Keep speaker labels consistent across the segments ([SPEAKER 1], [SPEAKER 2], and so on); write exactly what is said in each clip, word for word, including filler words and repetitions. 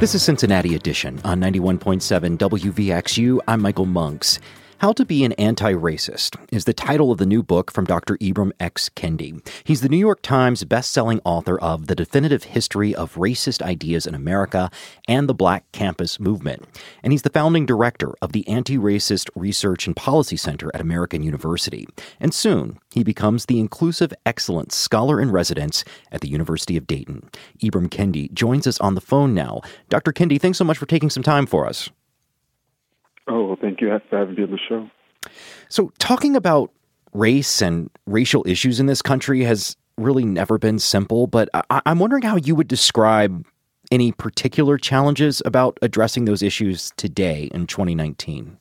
[SPEAKER 1] This is Cincinnati Edition on ninety-one point seven W V X U. I'm Michael Monks. How to Be an Anti-Racist is the title of the new book from Doctor Ibram X. Kendi. He's the New York Times best-selling author of The Definitive History of Racist Ideas in America and the Black Campus Movement. And he's the founding director of the Anti-Racist Research and Policy Center at American University. And soon, he becomes the Inclusive Excellence Scholar in Residence at the University of Dayton. Ibram Kendi joins us on the phone now. Doctor Kendi, thanks so much for taking some time for us.
[SPEAKER 2] Oh, well, thank you for having me on the show.
[SPEAKER 1] So talking about race and racial issues in this country has really never been simple, but I- I'm wondering how you would describe any particular challenges about addressing those issues today in twenty nineteen.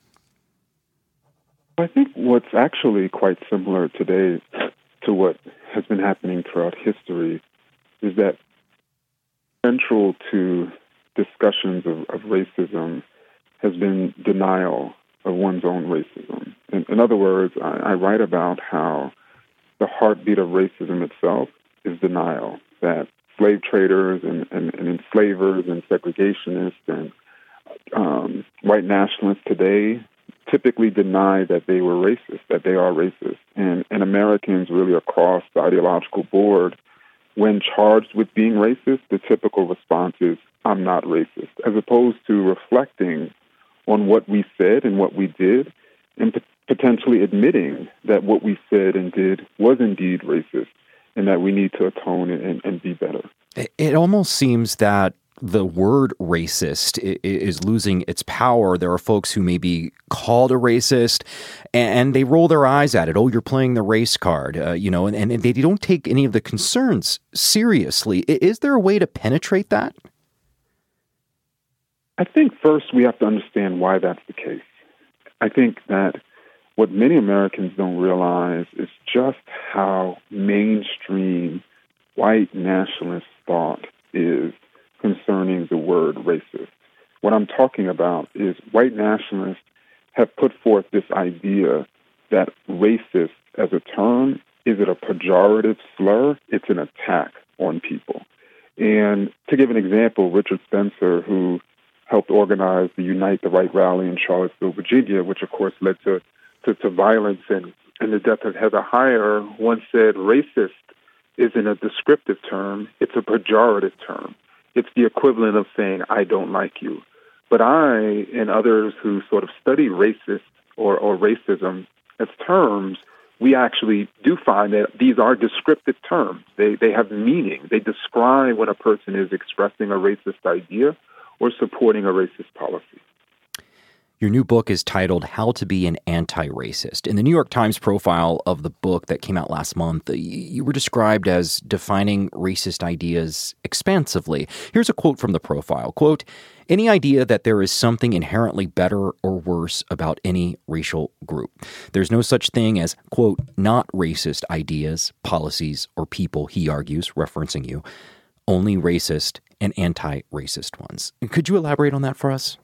[SPEAKER 2] I think what's actually quite similar today to what has been happening throughout history is that central to discussions of, of racism has been denial of one's own racism. In, in other words, I, I write about how the heartbeat of racism itself is denial, that slave traders and, and, and enslavers and segregationists and um, white nationalists today typically deny that they were racist, that they are racist. And, and Americans really across the ideological board, when charged with being racist, the typical response is, I'm not racist, as opposed to reflecting on what we said and what we did, and p- potentially admitting that what we said and did was indeed racist, and that we need to atone and, and be better.
[SPEAKER 1] It almost seems that the word racist is losing its power. There are folks who may be called a racist, and they roll their eyes at it. Oh, you're playing the race card, uh, you know, and, and they don't take any of the concerns seriously. Is there a way to penetrate that?
[SPEAKER 2] I think first we have to understand why that's the case. I think that what many Americans don't realize is just how mainstream white nationalist thought is concerning the word racist. What I'm talking about is white nationalists have put forth this idea that racist as a term, is it a pejorative slur? It's an attack on people. And to give an example, Richard Spencer, who helped organize the Unite the Right rally in Charlottesville, Virginia, which of course led to, to, to violence and, and the death of Heather Heyer, once said racist isn't a descriptive term, it's a pejorative term. It's the equivalent of saying, I don't like you. But I and others who sort of study racist or, or racism as terms, we actually do find that these are descriptive terms. They, they have meaning. They describe when a person is expressing a racist idea or supporting a racist policy.
[SPEAKER 1] Your new book is titled How to Be an Anti-Racist. In the New York Times profile of the book that came out last month, you were described as defining racist ideas expansively. Here's a quote from the profile. Quote, any idea that there is something inherently better or worse about any racial group. There's no such thing as, quote, not racist ideas, policies, or people, he argues, referencing you. Only racist and anti-racist ones. Could you elaborate on that for us?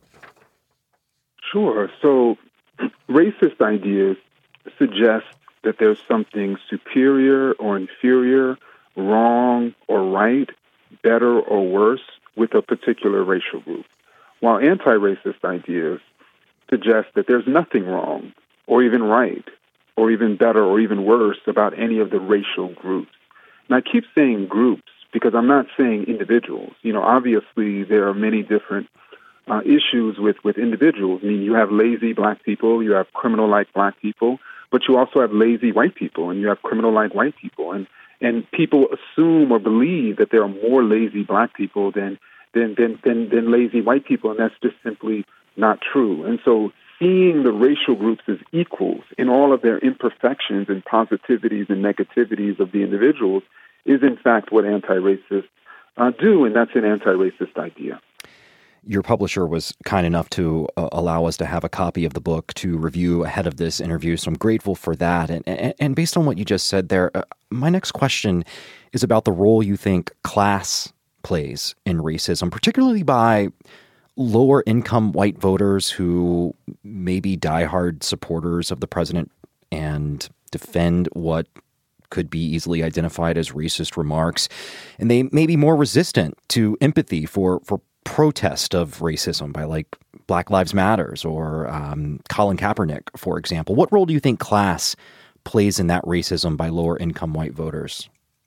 [SPEAKER 2] Sure. So racist ideas suggest that there's something superior or inferior, wrong or right, better or worse with a particular racial group, while anti-racist ideas suggest that there's nothing wrong or even right or even better or even worse about any of the racial groups. And I keep saying groups because I'm not saying individuals. You know, obviously there are many different uh, issues with, with individuals. I mean, you have lazy black people, you have criminal-like black people, but you also have lazy white people, and you have criminal-like white people. And and people assume or believe that there are more lazy black people than than than than, than lazy white people, and that's just simply not true. And so seeing the racial groups as equals in all of their imperfections and positivities and negativities of the individuals is, in fact, what anti-racists uh, do, and that's an anti-racist idea.
[SPEAKER 1] Your publisher was kind enough to uh, allow us to have a copy of the book to review ahead of this interview, so I'm grateful for that. And, and, and based on what you just said there, uh, my next question is about the role you think class plays in racism, particularly by lower-income white voters who may be diehard supporters of the president and defend what could be easily identified as racist remarks, and they may be more resistant to empathy for, for protest of racism by like Black Lives Matters or um, Colin Kaepernick, for example. What role do you think class plays in that racism by lower income white voters?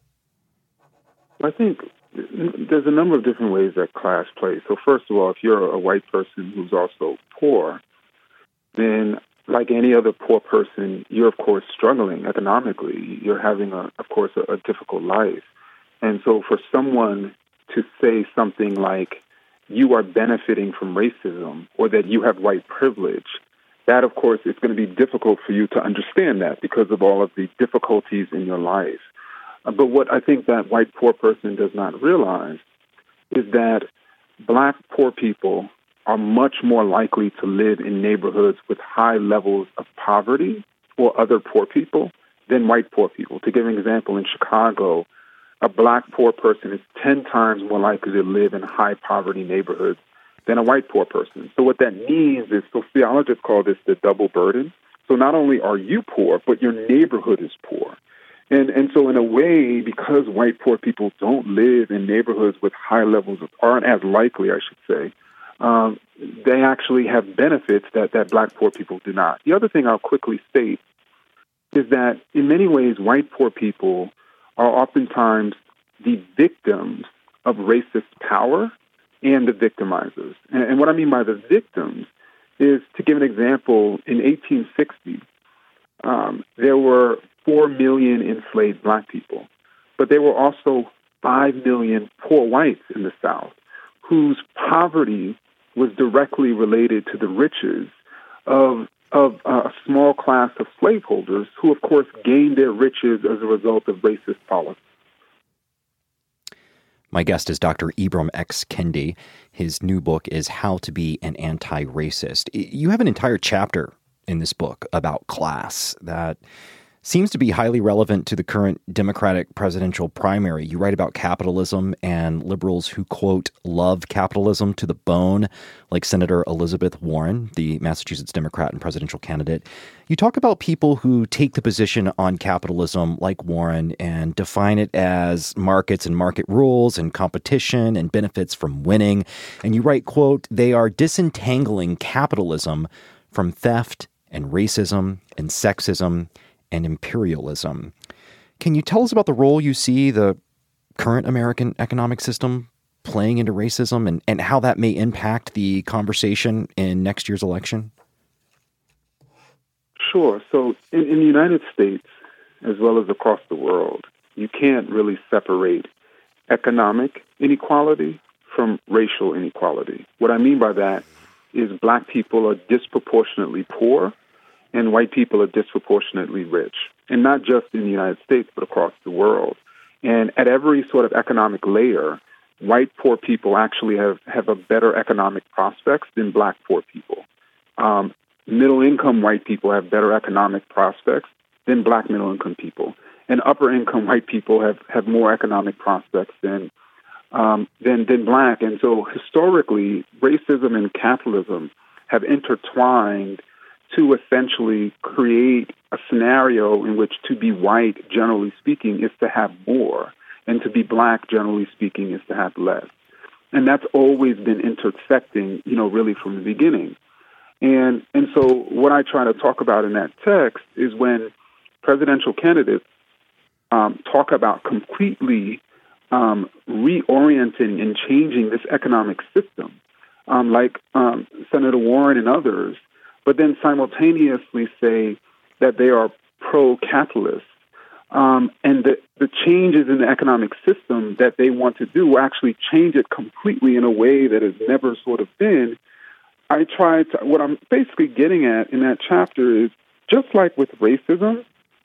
[SPEAKER 2] I think there's a number of different ways that class plays. So first of all, if you're a white person who's also poor, then like any other poor person, you're of course struggling economically. You're having, a, of course, a, a difficult life. And so for someone to say something like, you are benefiting from racism or that you have white privilege, that, of course, it's going to be difficult for you to understand that because of all of the difficulties in your life. Uh, but what I think that white poor person does not realize is that Black poor people are much more likely to live in neighborhoods with high levels of poverty or other poor people than white poor people. To give an example, in Chicago, a Black poor person is ten times more likely to live in high poverty neighborhoods than a white poor person. So what that means is, sociologists call this the double burden. So not only are you poor, but your neighborhood is poor. And and so in a way, because white poor people don't live in neighborhoods with high levels of, aren't as likely, I should say, um, they actually have benefits that, that Black poor people do not. The other thing I'll quickly state is that in many ways, white poor people are oftentimes the victims of racist power and the victimizers. And, and what I mean by the victims is, to give an example, in eighteen sixty, um, there were four million enslaved Black people, but there were also five million poor whites in the South whose poverty was directly related to the riches of of a small class of slaveholders who, of course, gained their riches as a result of racist policy.
[SPEAKER 1] My guest is Doctor Ibram X. Kendi. His new book is How to Be an Anti-Racist. You have an entire chapter in this book about class that seems to be highly relevant to the current Democratic presidential primary. You write about capitalism and liberals who, quote, love capitalism to the bone, like Senator Elizabeth Warren, the Massachusetts Democrat and presidential candidate. You talk about people who take the position on capitalism, like Warren, and define it as markets and market rules and competition and benefits from winning. And you write, quote, they are disentangling capitalism from theft and racism and sexism and imperialism. Can you tell us about the role you see the current American economic system playing into racism and, and how that may impact the conversation in next year's election?
[SPEAKER 2] Sure. So in, in the United States, as well as across the world, you can't really separate economic inequality from racial inequality. What I mean by that is Black people are disproportionately poor and white people are disproportionately rich, and not just in the United States, but across the world. And at every sort of economic layer, white poor people actually have, have a better economic prospects than Black poor people. Um, middle-income white people have better economic prospects than Black middle-income people. And upper-income white people have, have more economic prospects than, um, than, than Black. And so historically, racism and capitalism have intertwined to essentially create a scenario in which to be white, generally speaking, is to have more, and to be Black, generally speaking, is to have less. And that's always been intersecting, you know, really from the beginning. And and so what I try to talk about in that text is when presidential candidates um, talk about completely um, reorienting and changing this economic system, um, like um, Senator Warren and others, but then simultaneously say that they are pro-capitalist. Um, and the, the changes in the economic system that they want to do will actually change it completely in a way that has never sort of been. I try to, what I'm basically getting at in that chapter is, just like with racism,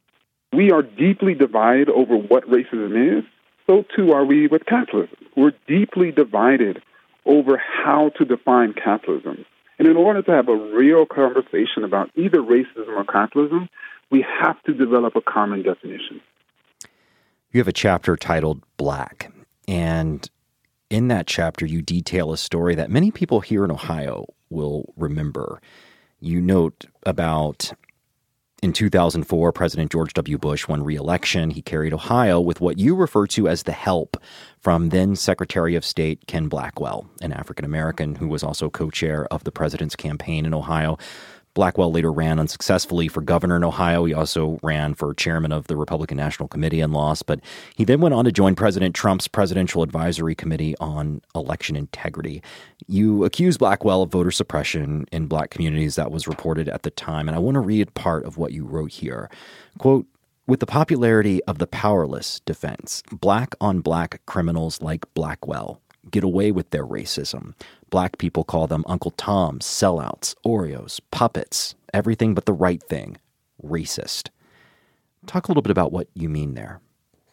[SPEAKER 2] we are deeply divided over what racism is, so too are we with capitalism. We're deeply divided over how to define capitalism. And in order to have a real conversation about either racism or capitalism, we have to develop a common definition.
[SPEAKER 1] You have a chapter titled Black, and in that chapter you detail a story that many people here in Ohio will remember. You note about In two thousand four, President George W. Bush won re-election. He carried Ohio with what you refer to as the help from then Secretary of State Ken Blackwell, an African-American who was also co-chair of the president's campaign in Ohio. Blackwell later ran unsuccessfully for governor in Ohio. He also ran for chairman of the Republican National Committee and lost. But he then went on to join President Trump's Presidential Advisory Committee on Election Integrity. You accused Blackwell of voter suppression in black communities. That was reported at the time. And I want to read part of what you wrote here. Quote, "With the popularity of the powerless defense, black on black criminals like Blackwell get away with their racism. Black people call them Uncle Toms, sellouts, Oreos, puppets, everything but the right thing, racist." Talk a little bit about what you mean there.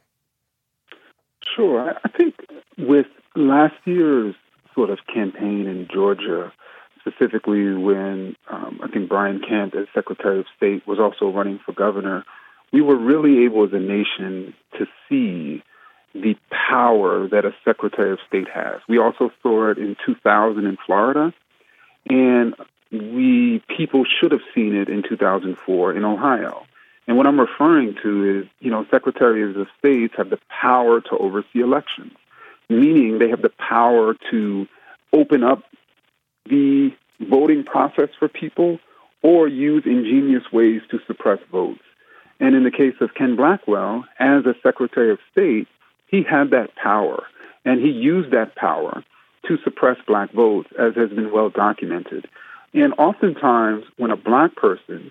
[SPEAKER 2] Sure. I think with last year's sort of campaign in Georgia, specifically when um, I think Brian Kemp, as Secretary of State, was also running for governor, we were really able as a nation to see the power that a Secretary of State has. We also saw it in two thousand in Florida, and we people should have seen it in two thousand four in Ohio. And what I'm referring to is, you know, Secretaries of State have the power to oversee elections, meaning they have the power to open up the voting process for people or use ingenious ways to suppress votes. And in the case of Ken Blackwell, as a Secretary of State, he had that power, and he used that power to suppress black votes, as has been well documented. And oftentimes, when a black person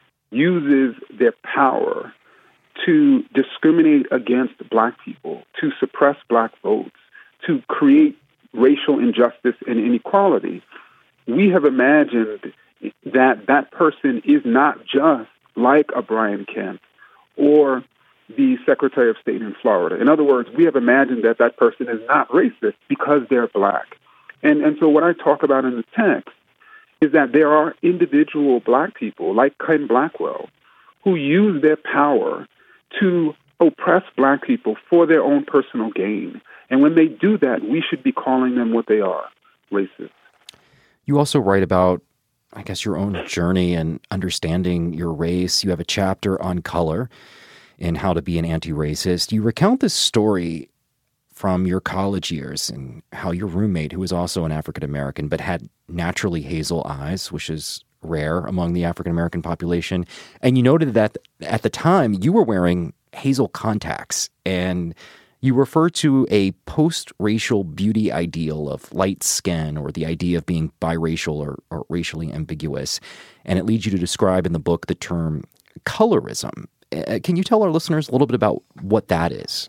[SPEAKER 2] uses their power to discriminate against black people, to suppress black votes, to create racial injustice and inequality, we have imagined that that person is not just like a Brian Kemp or the Secretary of State in Florida. In other words, we have imagined that that person is not racist because they're black. And and so what I talk about in the text is that there are individual black people like Ken Blackwell who use their power to oppress black people for their own personal gain. And when they do that, we should be calling them what they are, racist.
[SPEAKER 1] You also write about, I guess, your own journey and understanding your race. You have a chapter on color and how to be an anti-racist. You recount this story from your college years and how your roommate, who was also an African-American but had naturally hazel eyes, which is rare among the African-American population, and you noted that at the time you were wearing hazel contacts, and you refer to a post-racial beauty ideal of light skin or the idea of being biracial or, or racially ambiguous, and it leads you to describe in the book the term colorism. Uh, can you tell our listeners a little bit about what that is?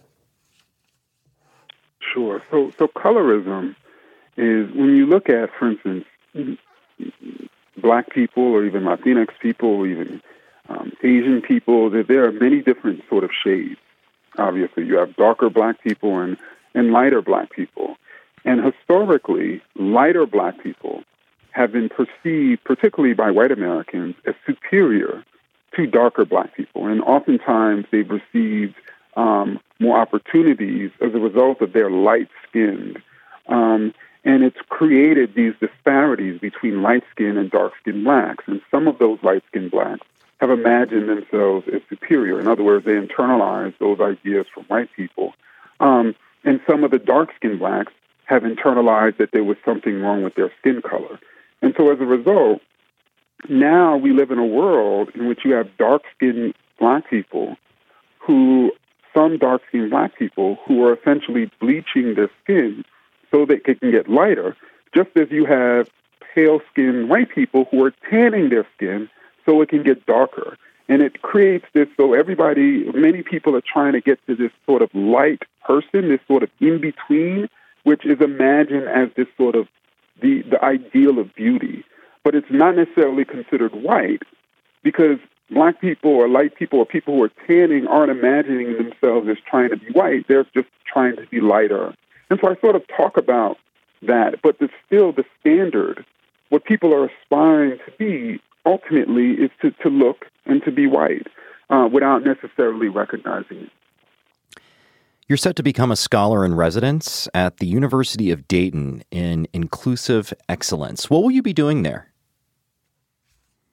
[SPEAKER 2] Sure. So, so colorism is when you look at, for instance, black people or even Latinx people or even um, Asian people, that there are many different sort of shades. Obviously, you have darker black people and, and lighter black people. And historically, lighter black people have been perceived, particularly by white Americans, as superior to darker black people. And oftentimes they've received um, more opportunities as a result of their light-skinned. Um, and it's created these disparities between light-skinned and dark-skinned blacks. And some of those light-skinned blacks have imagined themselves as superior. In other words, they internalize those ideas from white people. Um, and some of the dark-skinned blacks have internalized that there was something wrong with their skin color. And so as a result, now we live in a world in which you have dark-skinned black people who, some dark-skinned black people who are essentially bleaching their skin so that they can get lighter, just as you have pale-skinned white people who are tanning their skin so it can get darker. And it creates this, so everybody, many people are trying to get to this sort of light person, this sort of in-between, which is imagined as this sort of the, the ideal of beauty. But it's not necessarily considered white because black people or light people or people who are tanning aren't imagining themselves as trying to be white. They're just trying to be lighter. And so I sort of talk about that, but it's still the standard. What people are aspiring to be ultimately is to, to look and to be white uh, without necessarily recognizing it.
[SPEAKER 1] You're set to become a scholar in residence at the University of Dayton in inclusive excellence. What will you be doing there?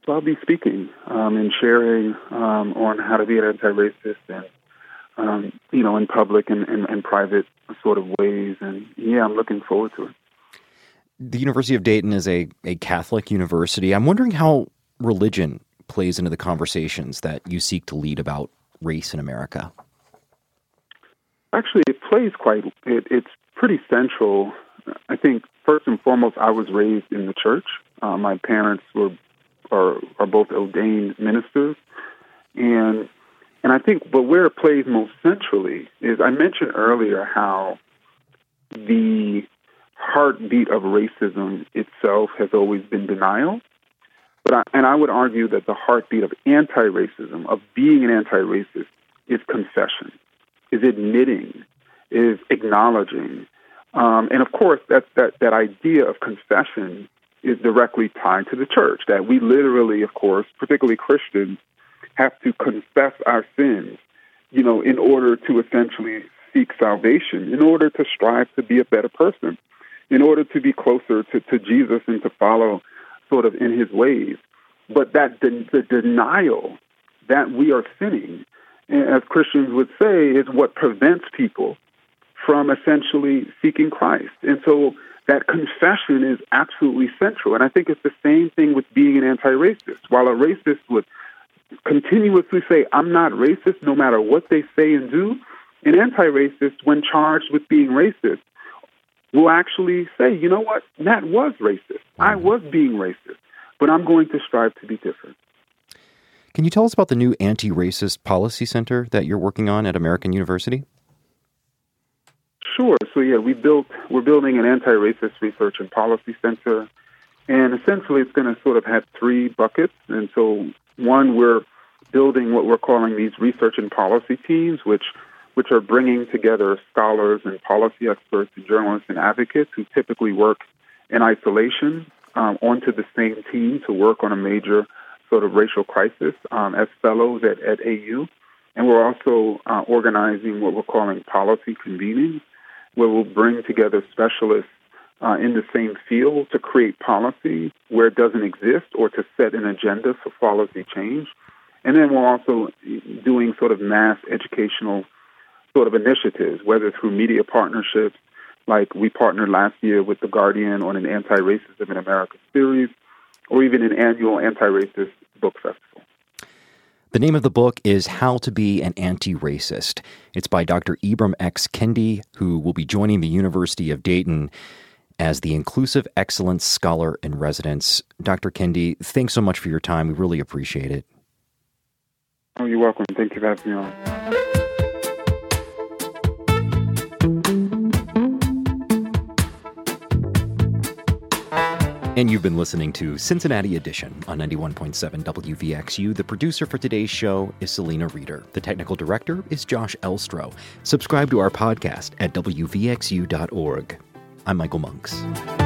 [SPEAKER 2] So I'll be speaking um, and sharing um, on how to be an anti-racist and, um, you know, in public and, and, and private sort of ways. And, yeah, I'm looking forward to it.
[SPEAKER 1] The University of Dayton is a, a Catholic university. I'm wondering how religion plays into the conversations that you seek to lead about race in America.
[SPEAKER 2] Actually, it plays quite, it, it's pretty central. I think, first and foremost, I was raised in the church. Uh, my parents were are, are both ordained ministers. And and I think, but where it plays most centrally is, I mentioned earlier how the heartbeat of racism itself has always been denial. But I, and I would argue that the heartbeat of anti-racism, of being an anti-racist, is confession, is admitting, is acknowledging. Um, and of course, that, that, that idea of confession is directly tied to the church, that we literally, of course, particularly Christians, have to confess our sins, you know, in order to essentially seek salvation, in order to strive to be a better person, in order to be closer to, to Jesus and to follow sort of in his ways. But that de- the denial that we are sinning, as Christians would say, is what prevents people from essentially seeking Christ. And so that confession is absolutely central. And I think it's the same thing with being an anti-racist. While a racist would continuously say, I'm not racist, no matter what they say and do, an anti-racist, when charged with being racist, will actually say, you know what, that was racist. I was being racist, but I'm going to strive to be different.
[SPEAKER 1] Can you tell us about the new Anti-Racist Policy Center that you're working on at American University?
[SPEAKER 2] Sure. So, yeah, we built, we're building an anti-racist research and policy center, and essentially it's going to sort of have three buckets. And so, one, we're building what we're calling these research and policy teams, which which are bringing together scholars and policy experts and journalists and advocates who typically work in isolation um, onto the same team to work on a major sort of racial crisis um, as fellows at, at A U. And we're also uh, organizing what we're calling policy convenings, where we'll bring together specialists uh, in the same field to create policy where it doesn't exist or to set an agenda for policy change. And then we're also doing sort of mass educational sort of initiatives, whether through media partnerships, like we partnered last year with The Guardian on an Anti-Racism in America series, or even an annual anti-racist book festival.
[SPEAKER 1] The name of the book is How to Be an Anti-Racist. It's by Doctor Ibram X. Kendi, who will be joining the University of Dayton as the Inclusive Excellence Scholar in Residence. Doctor Kendi, thanks so much for your time. We really appreciate it.
[SPEAKER 2] Oh, you're welcome. Thank you for having me on.
[SPEAKER 1] And you've been listening to Cincinnati Edition on ninety-one point seven W V X U. The producer for today's show is Selena Reeder. The technical director is Josh Elstro. Subscribe to our podcast at W V X U dot org. I'm Michael Monks.